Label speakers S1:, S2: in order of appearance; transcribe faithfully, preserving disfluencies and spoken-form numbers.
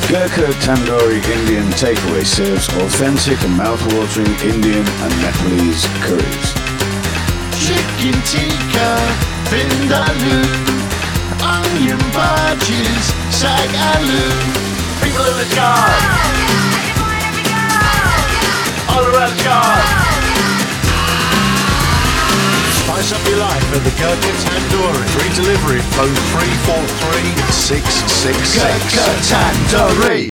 S1: Gurkha Tandoori Indian Takeaway serves authentic and mouth-watering Indian and Nepalese curries.
S2: Chicken tikka, vindaloo, onion bhajis, sag aloo. People in the car, all around the car. Spice up your life at the Gurkha Tandoori. Free delivery, phone three four three six six six.
S1: Gurkha Tandoori.